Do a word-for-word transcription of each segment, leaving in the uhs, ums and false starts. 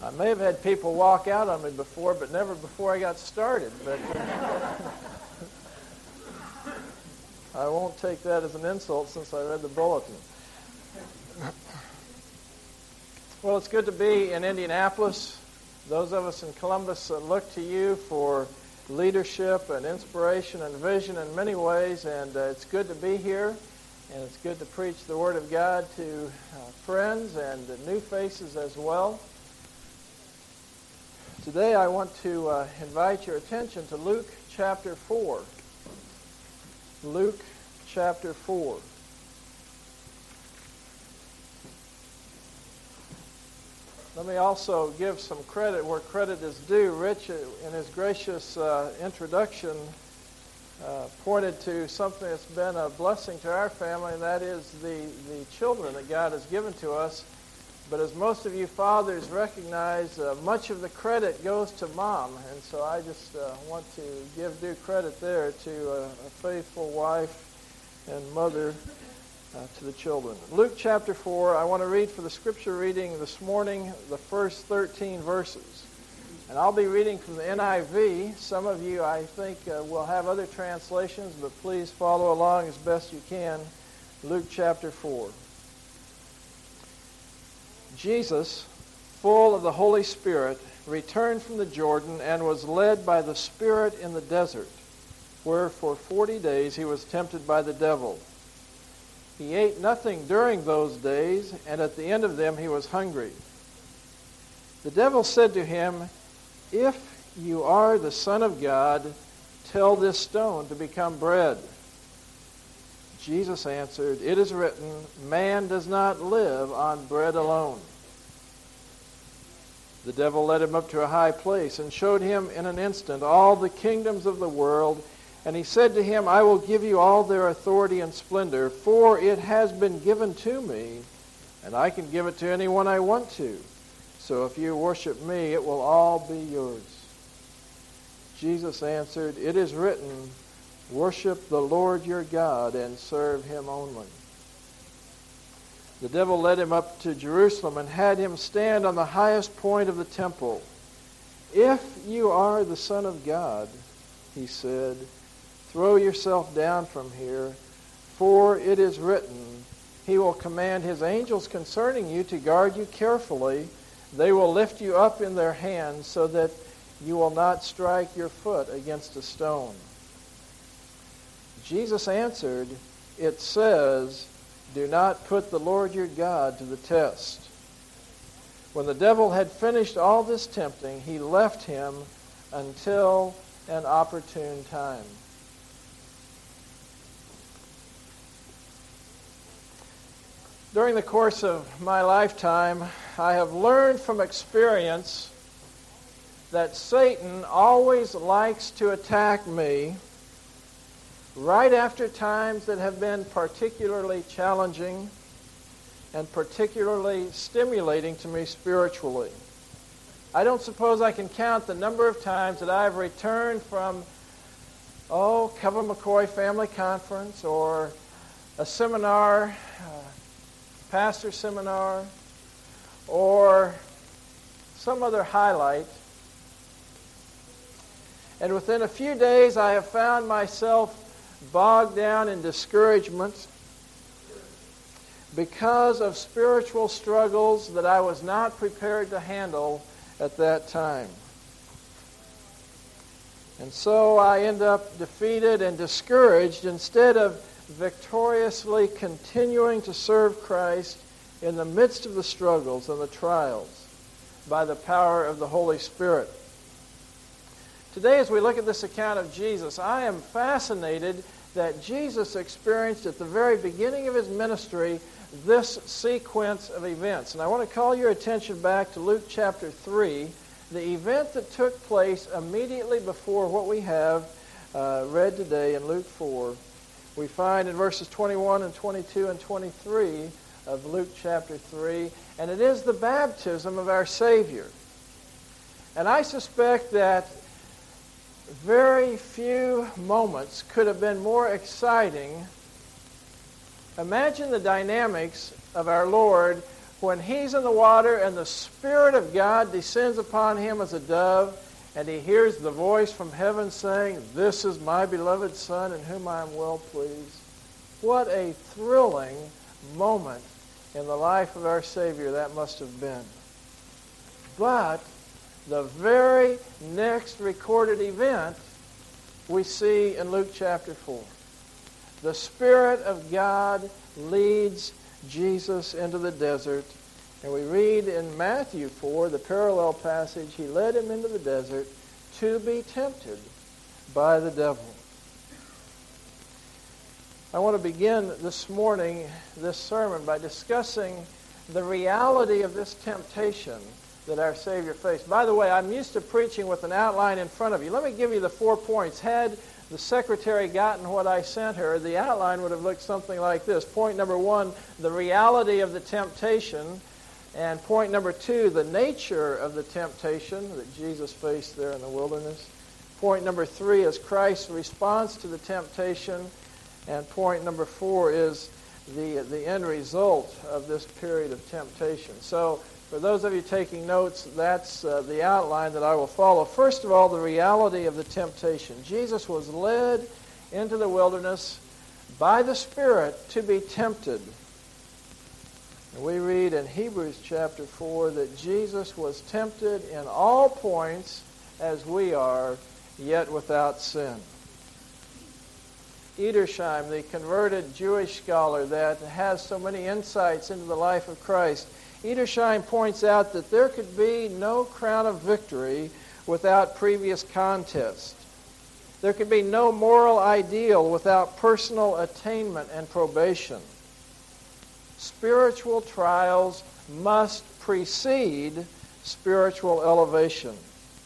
I may have had people walk out on me before, but never before I got started. But uh, I won't take that as an insult since I read the bulletin. Well, it's good to be in Indianapolis. Those of us in Columbus uh, look to you for leadership and inspiration and vision in many ways, and uh, it's good to be here, and it's good to preach the Word of God to uh, friends and uh, new faces as well. Today I want to uh, invite your attention to Luke chapter four. Luke chapter four. Let me also give some credit where credit is due. Rich, in his gracious uh, introduction, uh, pointed to something that's been a blessing to our family, and that is the, the children that God has given to us. But as most of you fathers recognize, uh, much of the credit goes to Mom, and so I just uh, want to give due credit there to uh, a faithful wife and mother Uh, to the children. Luke chapter four, I want to read for the scripture reading this morning the first thirteen verses. And I'll be reading from the N I V. Some of you, I think, uh, will have other translations, but please follow along as best you can. Luke chapter four. Jesus, full of the Holy Spirit, returned from the Jordan and was led by the Spirit in the desert, where for forty days he was tempted by the devil. He ate nothing during those days, and at the end of them he was hungry. The devil said to him, "If you are the Son of God, tell this stone to become bread." Jesus answered, "It is written, man does not live on bread alone." The devil led him up to a high place and showed him in an instant all the kingdoms of the world. And he said to him, "I will give you all their authority and splendor, for it has been given to me, and I can give it to anyone I want to. So if you worship me, it will all be yours." Jesus answered, "It is written, worship the Lord your God and serve him only." The devil led him up to Jerusalem and had him stand on the highest point of the temple. "If you are the Son of God," he said, "throw yourself down from here, for it is written, he will command his angels concerning you to guard you carefully. They will lift you up in their hands so that you will not strike your foot against a stone." Jesus answered, "It says, do not put the Lord your God to the test." When the devil had finished all this tempting, he left him until an opportune time. During the course of my lifetime, I have learned from experience that Satan always likes to attack me right after times that have been particularly challenging and particularly stimulating to me spiritually. I don't suppose I can count the number of times that I've returned from, oh, Kevin McCoy Family Conference or a seminar, uh, pastor seminar, or some other highlight. And within a few days, I have found myself bogged down in discouragement because of spiritual struggles that I was not prepared to handle at that time. And so I end up defeated and discouraged instead of victoriously continuing to serve Christ in the midst of the struggles and the trials by the power of the Holy Spirit. Today, as we look at this account of Jesus, I am fascinated that Jesus experienced at the very beginning of his ministry this sequence of events. And I want to call your attention back to Luke chapter three, the event that took place immediately before what we have uh, read today in Luke four. We find in verses twenty-one and twenty-two and twenty-three of Luke chapter three, and it is the baptism of our Savior. And I suspect that very few moments could have been more exciting. Imagine the dynamics of our Lord when he's in the water and the Spirit of God descends upon him as a dove, and he hears the voice from heaven saying, "This is my beloved Son in whom I am well pleased." What a thrilling moment in the life of our Savior that must have been. But the very next recorded event we see in Luke chapter four. The Spirit of God leads Jesus into the desert. And we read in Matthew four, the parallel passage, he led him into the desert to be tempted by the devil. I want to begin this morning, this sermon, by discussing the reality of this temptation that our Savior faced. By the way, I'm used to preaching with an outline in front of you. Let me give you the four points. Had the secretary gotten what I sent her, the outline would have looked something like this. Point number one, the reality of the temptation. And point number two, the nature of the temptation that Jesus faced there in the wilderness. Point number three is Christ's response to the temptation. And point number four is the, the end result of this period of temptation. So, for those of you taking notes, that's uh, the outline that I will follow. First of all, the reality of the temptation. Jesus was led into the wilderness by the Spirit to be tempted. And we read in Hebrews chapter four that Jesus was tempted in all points as we are, yet without sin. Edersheim, the converted Jewish scholar that has so many insights into the life of Christ, Edersheim points out that there could be no crown of victory without previous contest. There could be no moral ideal without personal attainment and probation. Spiritual trials must precede spiritual elevation.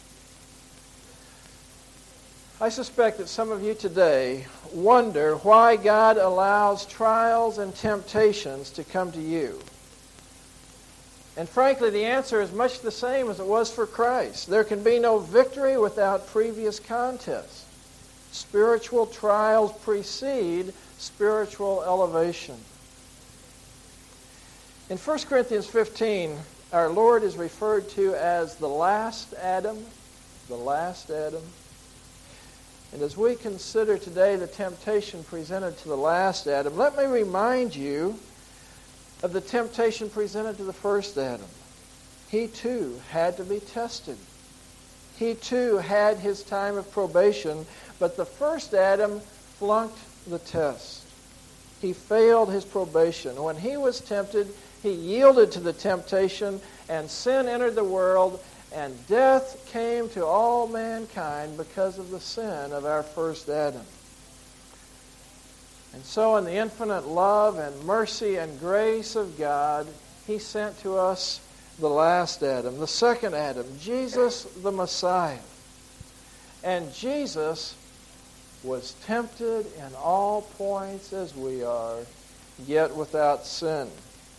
I suspect that some of you today wonder why God allows trials and temptations to come to you. And frankly, the answer is much the same as it was for Christ. There can be no victory without previous contest. Spiritual trials precede spiritual elevation. In First Corinthians fifteen, our Lord is referred to as the last Adam, the last Adam. And as we consider today the temptation presented to the last Adam, let me remind you of the temptation presented to the first Adam. He too had to be tested. He too had his time of probation, but the first Adam flunked the test. He failed his probation. When he was tempted, he yielded to the temptation, and sin entered the world, and death came to all mankind because of the sin of our first Adam. And so in the infinite love and mercy and grace of God, he sent to us the last Adam, the second Adam, Jesus the Messiah. And Jesus was tempted in all points as we are, yet without sin.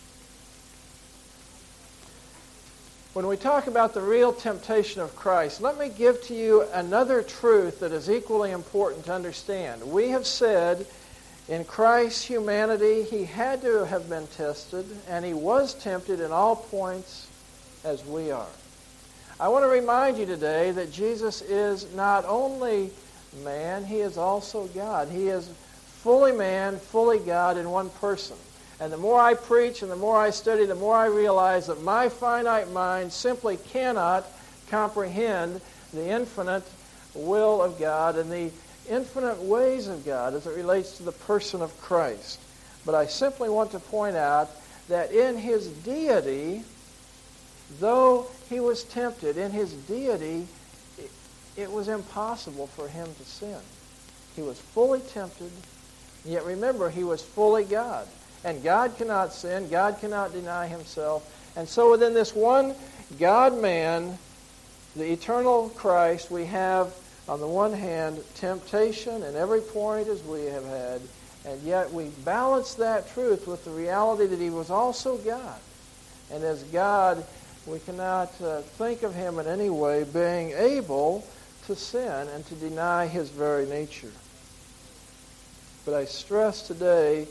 When we talk about the real temptation of Christ, let me give to you another truth that is equally important to understand. We have said in Christ's humanity, he had to have been tested, and he was tempted in all points as we are. I want to remind you today that Jesus is not only man, he is also God. He is fully man, fully God in one person. And the more I preach and the more I study, the more I realize that my finite mind simply cannot comprehend the infinite will of God and the infinite ways of God as it relates to the person of Christ. But I simply want to point out that in his deity, though he was tempted, in his deity, it, it was impossible for him to sin. He was fully tempted, yet remember, he was fully God. And God cannot sin. God cannot deny himself. And so within this one God-man, the eternal Christ, we have, on the one hand, temptation in every point as we have had, and yet we balance that truth with the reality that he was also God. And as God, we cannot uh, think of him in any way being able to sin and to deny his very nature. But I stress today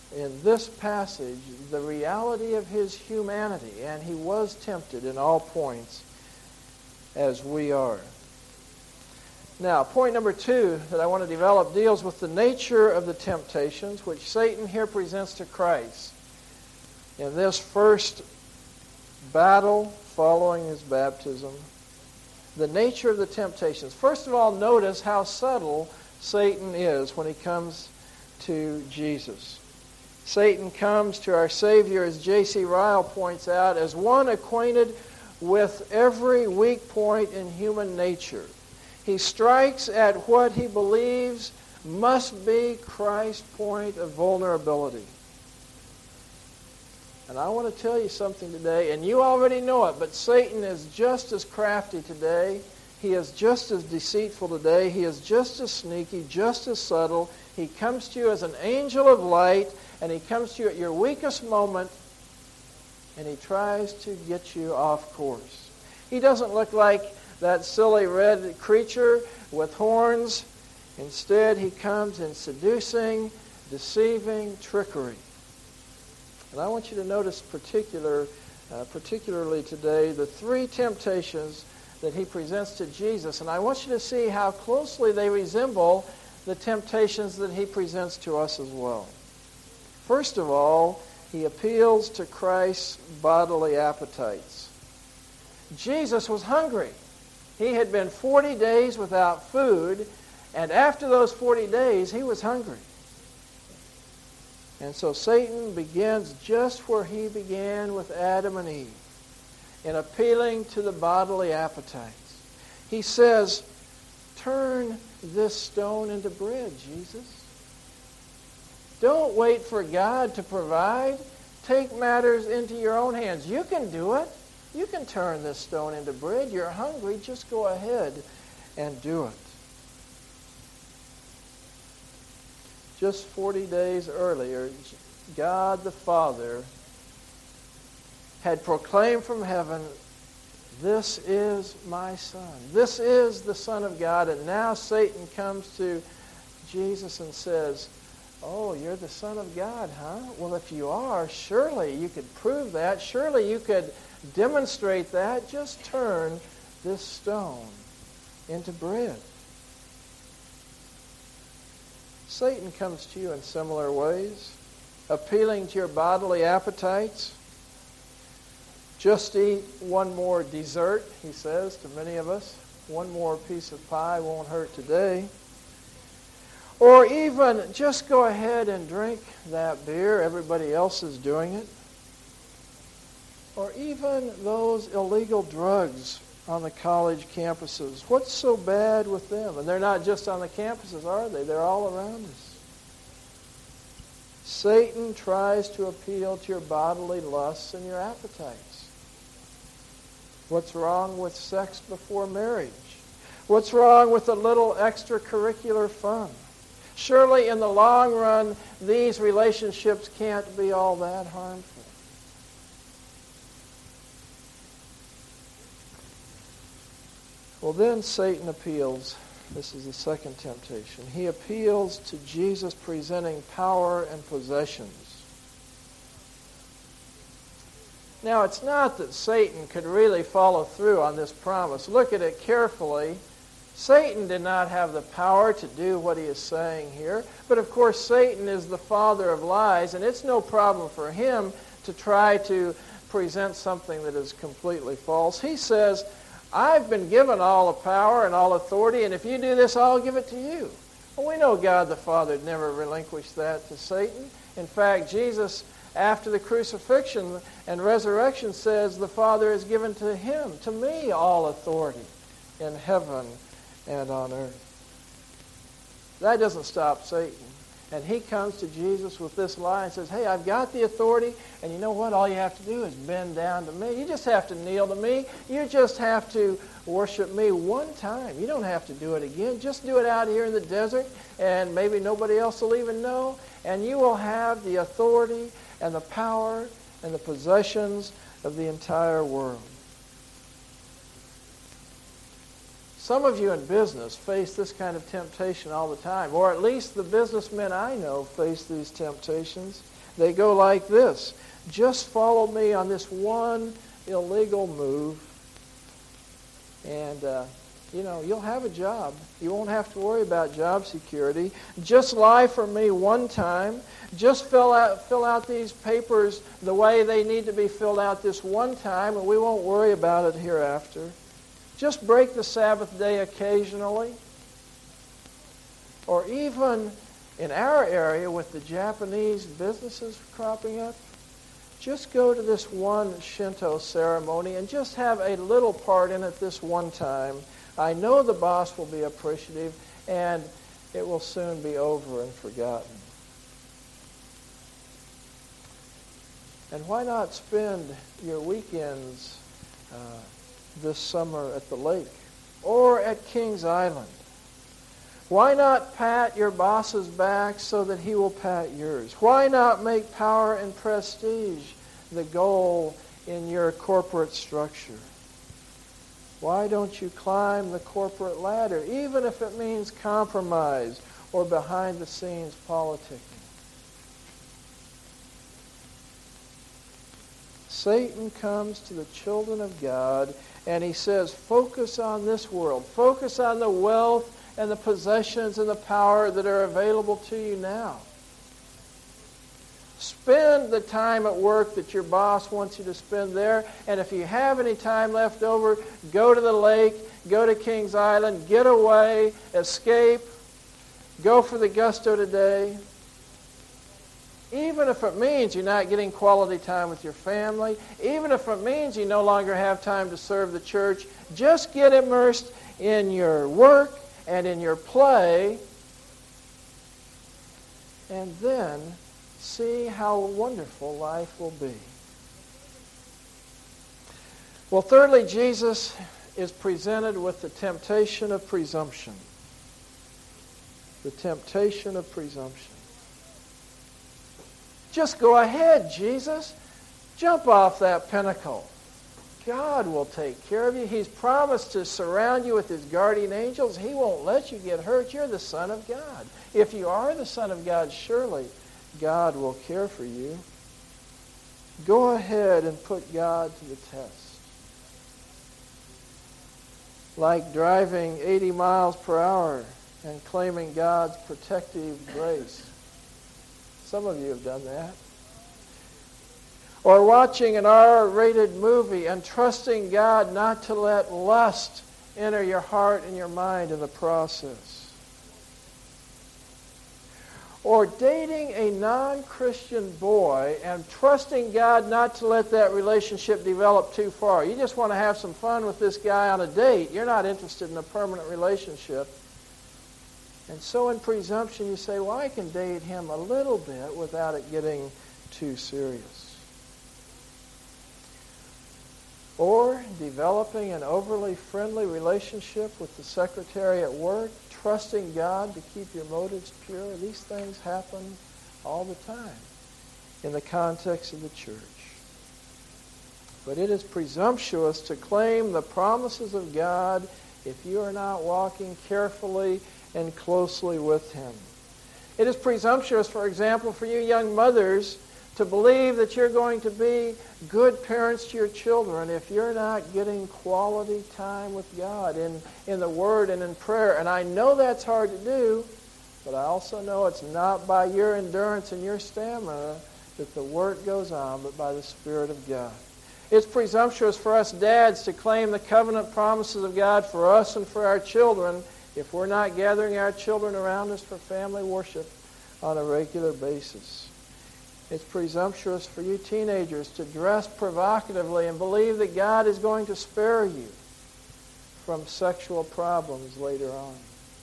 in this passage the reality of his humanity, and he was tempted in all points as we are. Now, point number two that I want to develop deals with the nature of the temptations which Satan here presents to Christ in this first battle following his baptism. The nature of the temptations. First of all, notice how subtle Satan is when he comes to Jesus. Satan comes to our Savior, as J C Ryle points out, as one acquainted with every weak point in human nature. He strikes at what he believes must be Christ's point of vulnerability. And I want to tell you something today, and you already know it, but Satan is just as crafty today. He is just as deceitful today. He is just as sneaky, just as subtle. He comes to you as an angel of light, and he comes to you at your weakest moment, and he tries to get you off course. He doesn't look like that silly red creature with horns. Instead, he comes in seducing, deceiving trickery. And I want you to notice particular, uh, particularly today the three temptations that he presents to Jesus. And I want you to see how closely they resemble the temptations that he presents to us as well. First of all, he appeals to Christ's bodily appetites. Jesus was hungry. He had been forty days without food, and after those forty days, he was hungry. And so Satan begins just where he began with Adam and Eve, in appealing to the bodily appetites. He says, turn this stone into bread, Jesus. Don't wait for God to provide. Take matters into your own hands. You can do it. You can turn this stone into bread. You're hungry. Just go ahead and do it. Just forty days earlier, God the Father had proclaimed from heaven, this is my Son. This is the Son of God. And now Satan comes to Jesus and says, oh, you're the Son of God, huh? Well, if you are, surely you could prove that. Surely you could demonstrate that. Just turn this stone into bread. Satan comes to you in similar ways, appealing to your bodily appetites. Just eat one more dessert, he says to many of us. One more piece of pie won't hurt today. Or even just go ahead and drink that beer. Everybody else is doing it. Or even those illegal drugs on the college campuses. What's so bad with them? And they're not just on the campuses, are they? They're all around us. Satan tries to appeal to your bodily lusts and your appetites. What's wrong with sex before marriage? What's wrong with a little extracurricular fun? Surely in the long run, these relationships can't be all that harmful. Well, then Satan appeals. This is the second temptation. He appeals to Jesus presenting power and possessions. Now, it's not that Satan could really follow through on this promise. Look at it carefully. Satan did not have the power to do what he is saying here. But of course, Satan is the father of lies, and it's no problem for him to try to present something that is completely false. He says, I've been given all the power and all authority, and if you do this, I'll give it to you. Well, we know God the Father never relinquished that to Satan. In fact, Jesus, after the crucifixion and resurrection, says the Father has given to him, to me, all authority in heaven and on earth. That doesn't stop Satan. And he comes to Jesus with this lie and says, hey, I've got the authority, and you know what? All you have to do is bend down to me. You just have to kneel to me. You just have to worship me one time. You don't have to do it again. Just do it out here in the desert, and maybe nobody else will even know, and you will have the authority and the power and the possessions of the entire world. Some of you in business face this kind of temptation all the time, or at least the businessmen I know face these temptations. They go like this. Just follow me on this one illegal move, and uh, you know, you'll have a job. You won't have to worry about job security. Just lie for me one time. Just fill out fill out these papers the way they need to be filled out this one time, and we won't worry about it hereafter. Just break the Sabbath day occasionally. Or even in our area with the Japanese businesses cropping up, just go to this one Shinto ceremony and just have a little part in it this one time. I know the boss will be appreciative, and it will soon be over and forgotten. And why not spend your weekends uh, this summer at the lake or at Kings Island? Why not pat your boss's back so that he will pat yours? Why not make power and prestige the goal in your corporate structure? Why don't you climb the corporate ladder, even if it means compromise or behind-the-scenes politicking? Satan comes to the children of God and he says, focus on this world. Focus on the wealth and the possessions and the power that are available to you now. Spend the time at work that your boss wants you to spend there. And if you have any time left over, go to the lake, go to Kings Island, get away, escape, go for the gusto today. Even if it means you're not getting quality time with your family, even if it means you no longer have time to serve the church, just get immersed in your work and in your play, and then see how wonderful life will be. Well, thirdly, Jesus is presented with the temptation of presumption. The temptation of presumption. Just go ahead, Jesus. Jump off that pinnacle. God will take care of you. He's promised to surround you with His guardian angels. He won't let you get hurt. You're the Son of God. If you are the Son of God, surely God will care for you. Go ahead and put God to the test. Like driving eighty miles per hour and claiming God's protective grace. Some of you have done that. Or watching an R-rated movie and trusting God not to let lust enter your heart and your mind in the process. Or dating a non-Christian boy and trusting God not to let that relationship develop too far. You just want to have some fun with this guy on a date. You're not interested in a permanent relationship. And so in presumption you say, well, I can date him a little bit without it getting too serious. Or developing an overly friendly relationship with the secretary at work, trusting God to keep your motives pure. These things happen all the time in the context of the church. But it is presumptuous to claim the promises of God if you are not walking carefully and closely with Him. It is presumptuous, for example, for you young mothers to believe that you're going to be good parents to your children if you're not getting quality time with God in, in the Word and in prayer. And I know that's hard to do, but I also know it's not by your endurance and your stamina that the work goes on, but by the Spirit of God. It's presumptuous for us dads to claim the covenant promises of God for us and for our children if we're not gathering our children around us for family worship on a regular basis. It's presumptuous for you teenagers to dress provocatively and believe that God is going to spare you from sexual problems later on.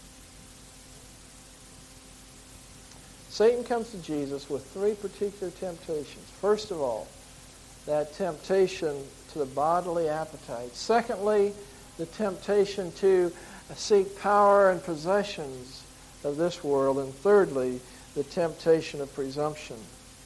Satan comes to Jesus with three particular temptations. First of all, that temptation to the bodily appetite. Secondly, the temptation to seek power and possessions of this world. And thirdly, the temptation of presumption.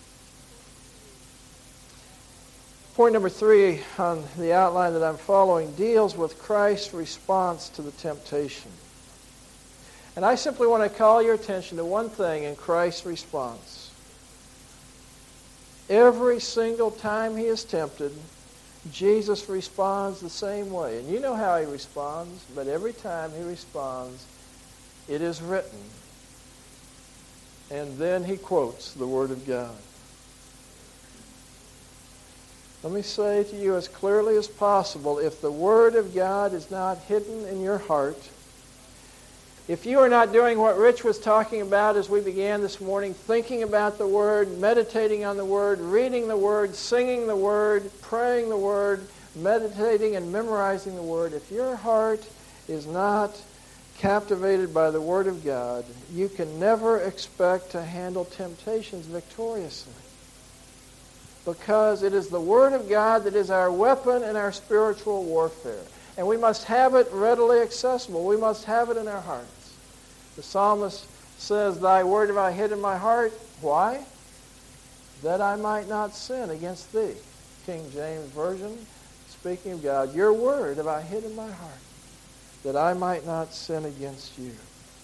Point number three on the outline that I'm following deals with Christ's response to the temptation. And I simply want to call your attention to one thing in Christ's response. Every single time he is tempted, Jesus responds the same way. And you know how he responds, but every time he responds, it is written. And then he quotes the Word of God. Let me say to you as clearly as possible, if the Word of God is not hidden in your heart, if you are not doing what Rich was talking about as we began this morning, thinking about the Word, meditating on the Word, reading the Word, singing the Word, praying the Word, meditating and memorizing the Word, if your heart is not captivated by the Word of God, you can never expect to handle temptations victoriously. Because it is the Word of God that is our weapon in our spiritual warfare. And we must have it readily accessible. We must have it in our hearts. The psalmist says, Thy word have I hid in my heart. Why? That I might not sin against thee. King James Version, speaking of God, Your word have I hid in my heart, that I might not sin against you.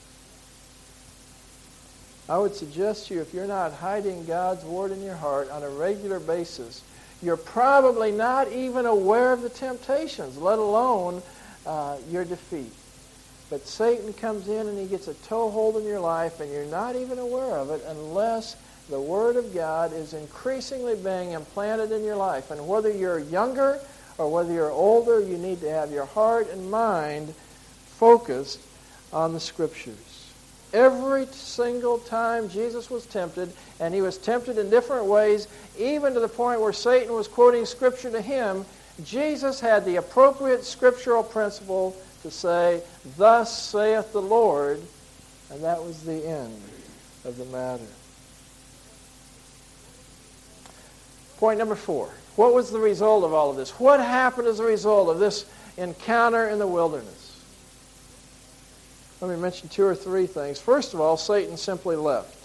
I would suggest to you, if you're not hiding God's Word in your heart on a regular basis, you're probably not even aware of the temptations, let alone uh, your defeat. But Satan comes in and he gets a toehold in your life, and you're not even aware of it unless the Word of God is increasingly being implanted in your life. And whether you're younger or whether you're older, you need to have your heart and mind focused on the Scriptures. Every single time Jesus was tempted, and he was tempted in different ways, even to the point where Satan was quoting Scripture to him, Jesus had the appropriate scriptural principle to say, Thus saith the Lord, and that was the end of the matter. Point number four. What was the result of all of this? What happened as a result of this encounter in the wilderness? Let me mention two or three things. First of all, Satan simply left.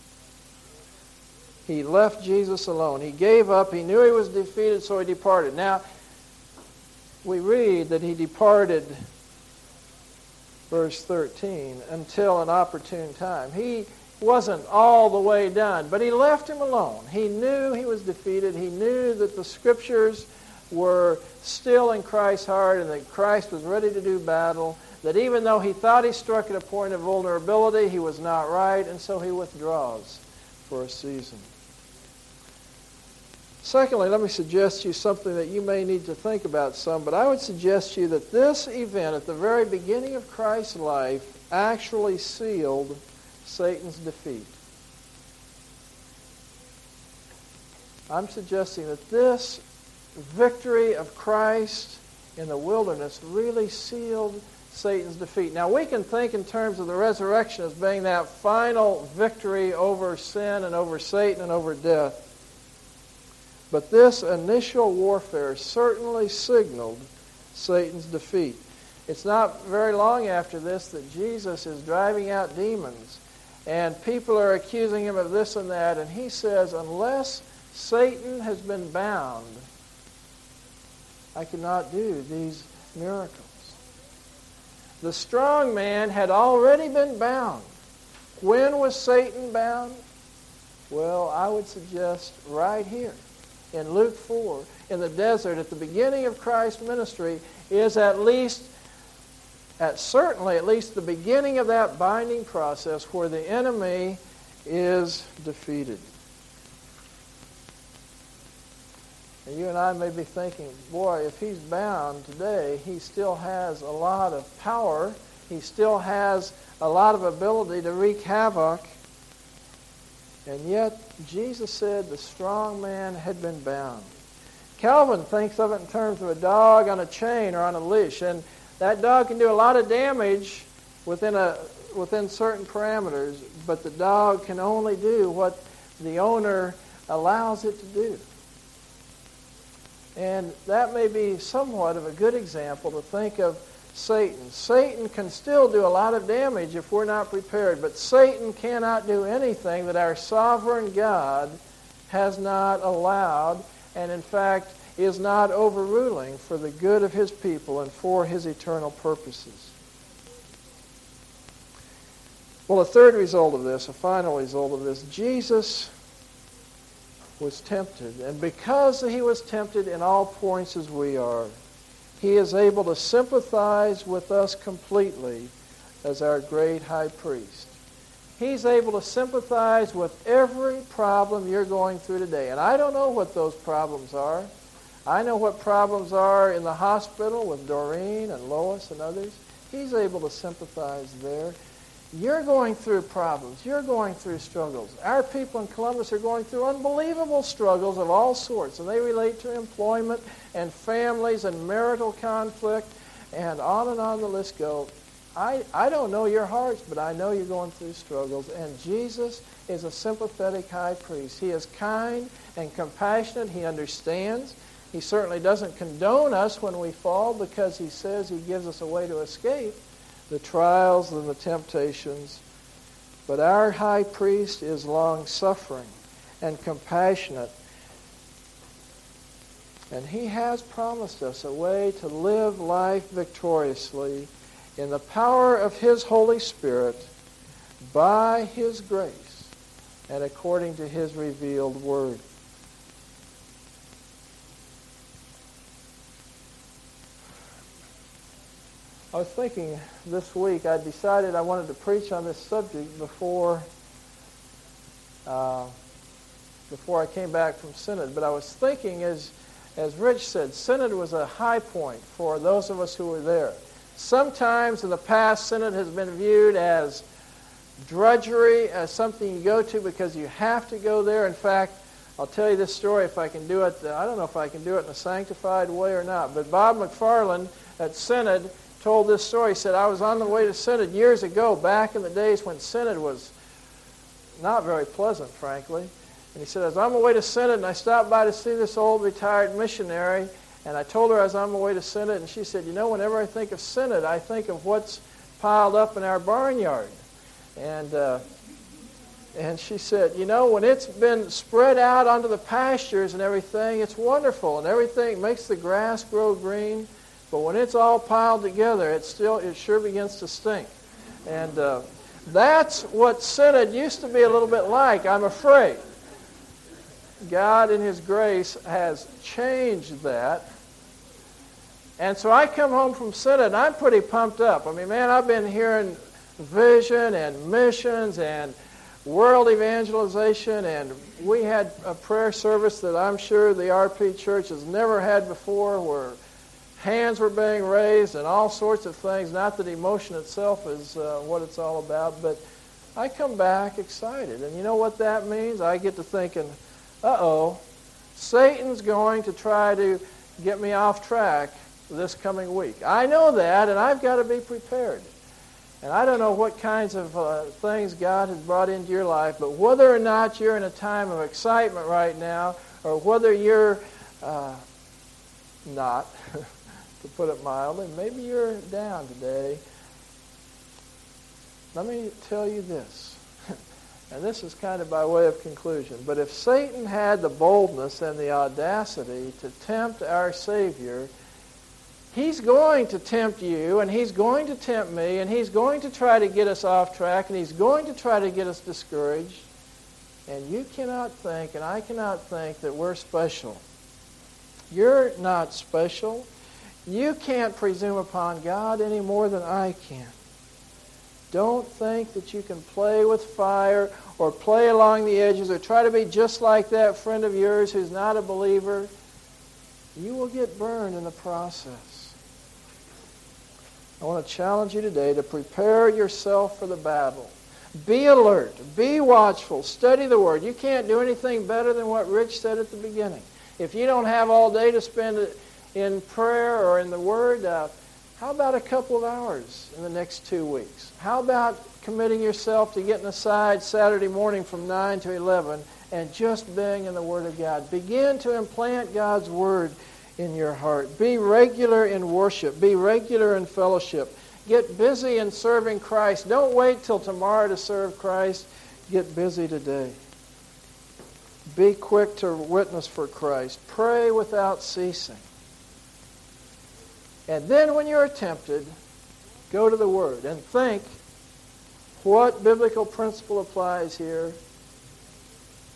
He left Jesus alone. He gave up. He knew he was defeated, so he departed. Now, we read that he departed, verse thirteen, until an opportune time. He wasn't all the way done, but he left him alone. He knew he was defeated. He knew that the Scriptures were still in Christ's heart and that Christ was ready to do battle, that even though he thought he struck at a point of vulnerability, he was not right, and so he withdraws for a season. Secondly, let me suggest to you something that you may need to think about some, but I would suggest to you that this event at the very beginning of Christ's life actually sealed Satan's defeat. I'm suggesting that this victory of Christ in the wilderness really sealed Satan's defeat. Now, we can think in terms of the resurrection as being that final victory over sin and over Satan and over death. But this initial warfare certainly signaled Satan's defeat. It's not very long after this that Jesus is driving out demons, and people are accusing him of this and that, and he says, unless Satan has been bound, I cannot do these miracles. The strong man had already been bound. When was Satan bound? Well, I would suggest right here in Luke four, in the desert, at the beginning of Christ's ministry, is at least, at certainly at least the beginning of that binding process where the enemy is defeated. And you and I may be thinking, boy, if he's bound today, he still has a lot of power. He still has a lot of ability to wreak havoc. And yet, Jesus said the strong man had been bound. Calvin thinks of it in terms of a dog on a chain or on a leash. And that dog can do a lot of damage within a within certain parameters, but the dog can only do what the owner allows it to do. And that may be somewhat of a good example to think of Satan. Satan can still do a lot of damage if we're not prepared, but Satan cannot do anything that our sovereign God has not allowed, and in fact is not overruling for the good of his people and for his eternal purposes. Well, a third result of this, a final result of this, Jesus was tempted. And because he was tempted in all points as we are, he is able to sympathize with us completely as our great high priest. He's able to sympathize with every problem you're going through today. And I don't know what those problems are. I know what problems are in the hospital with Doreen and Lois and others. He's able to sympathize there. You're going through problems. You're going through struggles. Our people in Columbus are going through unbelievable struggles of all sorts, and they relate to employment and families and marital conflict, and on and on the list goes. I, I don't know your hearts, but I know you're going through struggles, and Jesus is a sympathetic high priest. He is kind and compassionate. He understands. He certainly doesn't condone us when we fall, because he says he gives us a way to escape the trials and the temptations. But our high priest is long-suffering and compassionate. And he has promised us a way to live life victoriously in the power of his Holy Spirit, by his grace, and according to his revealed word. I was thinking this week, I decided I wanted to preach on this subject before uh, before I came back from Synod. But I was thinking, as, as Rich said, Synod was a high point for those of us who were there. Sometimes in the past, Synod has been viewed as drudgery, as something you go to because you have to go there. In fact, I'll tell you this story if I can do it. I don't know if I can do it in a sanctified way or not, but Bob McFarland at Synod told this story. He said, I was on the way to Synod years ago, back in the days when Synod was not very pleasant, frankly. And he said, I was on my way to Synod, and I stopped by to see this old retired missionary, and I told her I was on my way to Synod, and she said, you know, whenever I think of Synod, I think of what's piled up in our barnyard. And uh, and she said, you know, when it's been spread out onto the pastures and everything, it's wonderful, and everything makes the grass grow green. But when it's all piled together, it still it sure begins to stink. And uh, that's what Synod used to be a little bit like, I'm afraid. God in his grace has changed that. And so I come home from Synod, and I'm pretty pumped up. I mean, man, I've been hearing vision and missions and world evangelization, and we had a prayer service that I'm sure the R P Church has never had before, where hands were being raised and all sorts of things. Not that emotion itself is uh, what it's all about, but I come back excited. And you know what that means? I get to thinking, uh-oh, Satan's going to try to get me off track this coming week. I know that, and I've got to be prepared. And I don't know what kinds of uh, things God has brought into your life, but whether or not you're in a time of excitement right now, or whether you're uh, not, to put it mildly, maybe you're down today, let me tell you this, and this is kind of by way of conclusion, but if Satan had the boldness and the audacity to tempt our Savior, he's going to tempt you, and he's going to tempt me, and he's going to try to get us off track, and he's going to try to get us discouraged. And you cannot think, and I cannot think, that we're special. You're not special. You can't presume upon God any more than I can. Don't think that you can play with fire or play along the edges or try to be just like that friend of yours who's not a believer. You will get burned in the process. I want to challenge you today to prepare yourself for the battle. Be alert. Be watchful. Study the Word. You can't do anything better than what Rich said at the beginning. If you don't have all day to spend in prayer or in the Word, uh, how about a couple of hours in the next two weeks? How about committing yourself to getting aside Saturday morning from nine to eleven and just being in the Word of God? Begin to implant God's Word in your heart. Be regular in worship. Be regular in fellowship. Get busy in serving Christ. Don't wait till tomorrow to serve Christ. Get busy today. Be quick to witness for Christ. Pray without ceasing. And then when you're tempted, go to the Word and think what biblical principle applies here.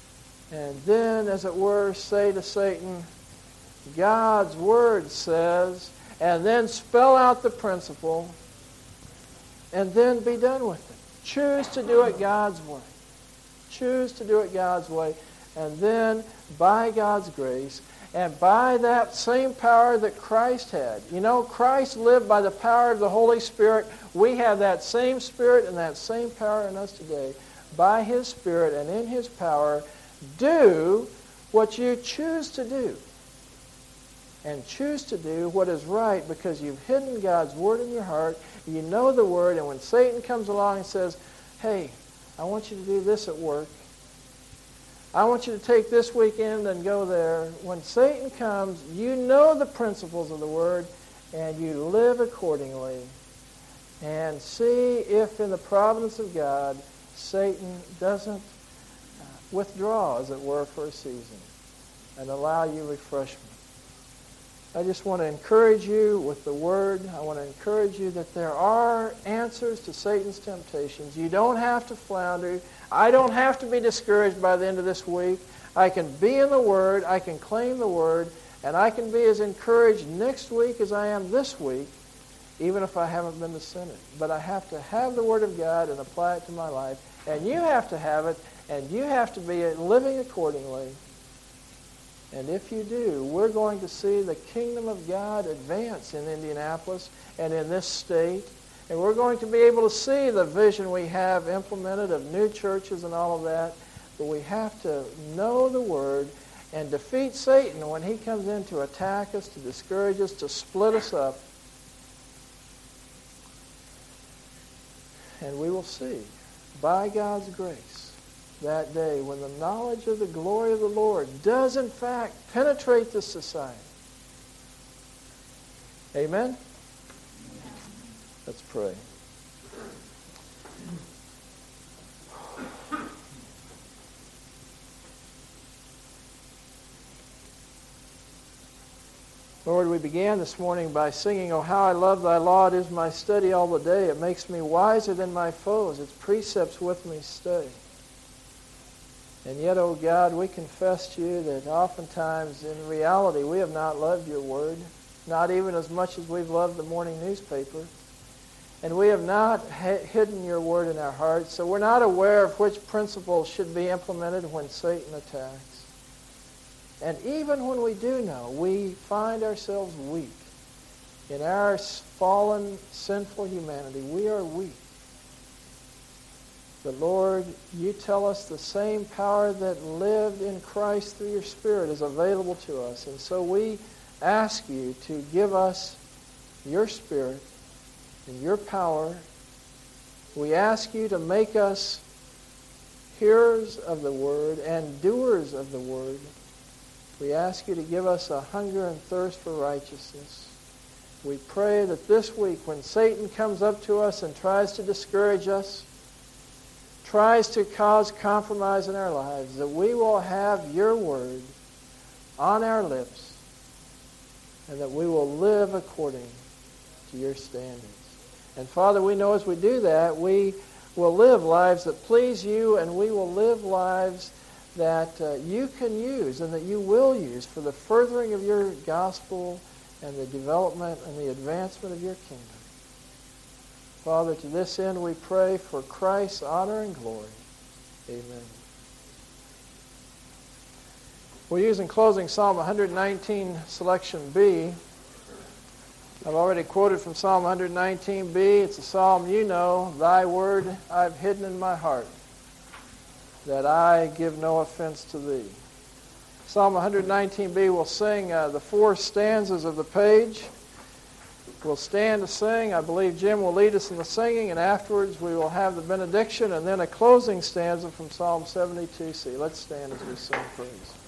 and then, as it were, say to Satan, God's Word says, and then spell out the principle, and then be done with it. Choose to do it God's way. Choose to do it God's way, and then, by God's grace, and by that same power that Christ had. You know, Christ lived by the power of the Holy Spirit. We have that same Spirit and that same power in us today. By His Spirit and in His power, do what you choose to do. And choose to do what is right because you've hidden God's Word in your heart. You know the Word, and when Satan comes along and says, hey, I want you to do this at work. I want you to take this weekend and go there. When Satan comes, you know the principles of the Word, and you live accordingly. And see if in the providence of God, Satan doesn't withdraw, as it were, for a season and allow you refreshment. I just want to encourage you with the Word. I want to encourage you that there are answers to Satan's temptations. You don't have to flounder. I don't have to be discouraged by the end of this week. I can be in the Word. I can claim the Word. And I can be as encouraged next week as I am this week, even if I haven't been to Synod. But I have to have the Word of God and apply it to my life. And you have to have it, and you have to be living accordingly. And if you do, we're going to see the kingdom of God advance in Indianapolis and in this state. And we're going to be able to see the vision we have implemented of new churches and all of that. But we have to know the Word and defeat Satan when he comes in to attack us, to discourage us, to split us up. And we will see, by God's grace, that day when the knowledge of the glory of the Lord does in fact penetrate this society. Amen? Let's pray. Lord, we began this morning by singing, "Oh, how I love thy law, it is my study all the day. It makes me wiser than my foes, its precepts with me stay." And yet, O God, we confess to you that oftentimes, in reality, we have not loved your word, not even as much as we've loved the morning newspaper. And we have not hidden your word in our hearts, so we're not aware of which principles should be implemented when Satan attacks. And even when we do know, we find ourselves weak. In our fallen, sinful humanity, we are weak. But Lord, you tell us the same power that lived in Christ through your Spirit is available to us. And so we ask you to give us your Spirit and your power. We ask you to make us hearers of the Word and doers of the Word. We ask you to give us a hunger and thirst for righteousness. We pray that this week, when Satan comes up to us and tries to discourage us, tries to cause compromise in our lives, that we will have your word on our lips and that we will live according to your standards. And Father, we know as we do that, we will live lives that please you, and we will live lives that uh, you can use and that you will use for the furthering of your gospel and the development and the advancement of your kingdom. Father, to this end we pray for Christ's honor and glory. Amen. We'll use in closing Psalm one nineteen, selection B. I've already quoted from Psalm one nineteen B. It's a psalm you know, "Thy word I've hidden in my heart, that I give no offense to thee." Psalm one nineteen B, we'll sing uh, the four stanzas of the page. We'll stand to sing. I believe Jim will lead us in the singing, and afterwards we will have the benediction and then a closing stanza from Psalm seventy-two C. Let's stand as we sing praise.